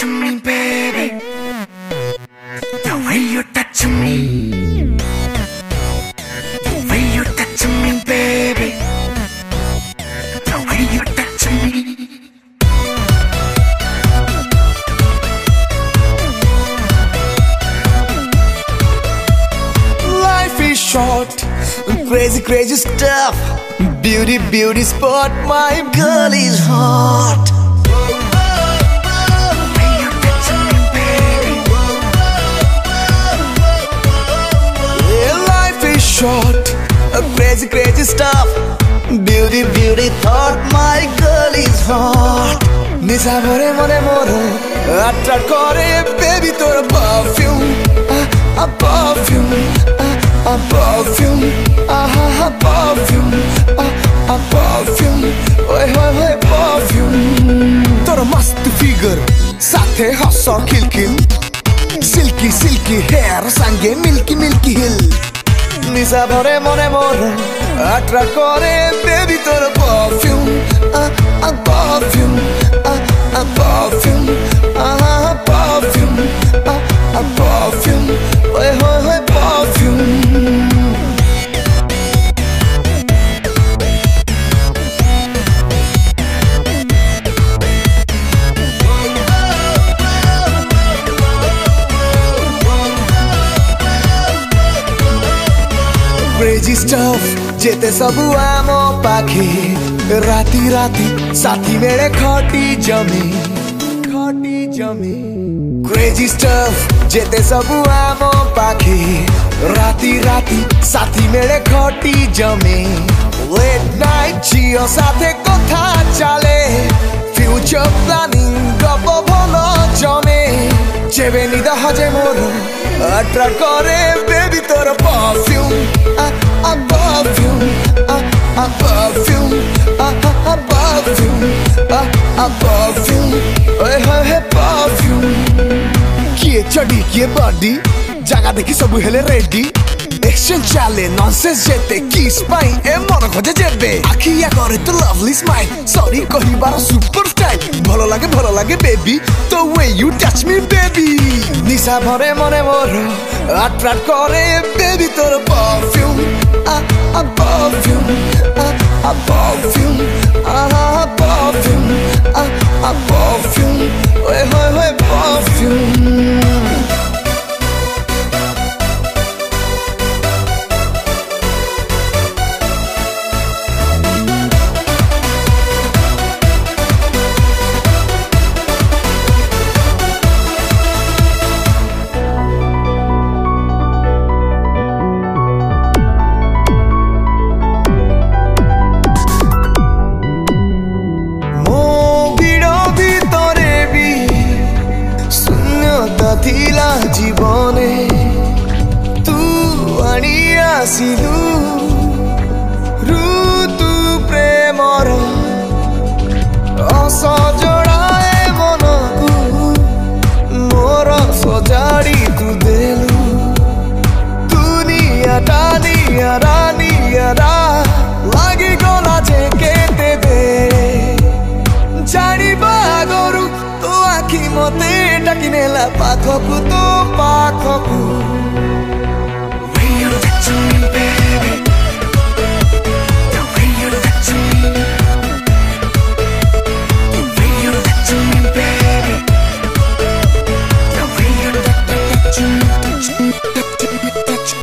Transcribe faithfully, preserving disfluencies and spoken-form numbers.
touching me, baby. The way you're touching me. The way you're touching me, baby. The way you're touching me. Life is short, crazy, crazy stuff. Beauty, beauty spot, my girl is hot. Short, a crazy, crazy stuff. Beauty, beauty thought, my girl is hot. Nisa bhore mone moro attract kore baby tor perfume, a perfume, a perfume, a perfume, a perfume, oy hoy hoy perfume. Tor mast figure sathe hasso khilkhil, silky silky hair sange milky milky hill. Nisa bhore mone moro attract kore baby tor perfume, a a perfume, a a perfume, a perfume, a a perfume, oy hoy hoy perfume. Crazy stuff, jete sabu amo pakhe. Rati rati sathi mere khati jame, khati jame. Crazy stuff, jete sabu amo pakhe. Rati rati sathi mere khati jame. Late night chio sathe kotha chale. Future planning gobo bholo jame. Chebe nida haje moro attract kore baby tor perfume, a a perfume, a a perfume, a a perfume, a a perfume, oy hoy hoy perfume. Kiye chadi kiye body jaga dekhi sabu hele ready. Action chale nonsense jete kiss pai e mon khoje jebe. Akhiya kore to lovely smile, sorry kohibara super style. Bhalo lage bhalo lage baby the way you touch me baby. Nisa bhore mone moro attract kore baby tor perfume, a a perfume, a a perfume, a perfume, a a perfume, oy hoy hoy perfume. थिला जीवने तू आनी आसिलु ऋतु Premiere असजड़ाए मनकु मोर सजाड़ी तू देलु दुनिया टानिया रानिया लगी गला जे केते दे जानिबा गरु तो आखि मते डाकिनेला पाखकु तो पाखकु. When you're touching me, baby.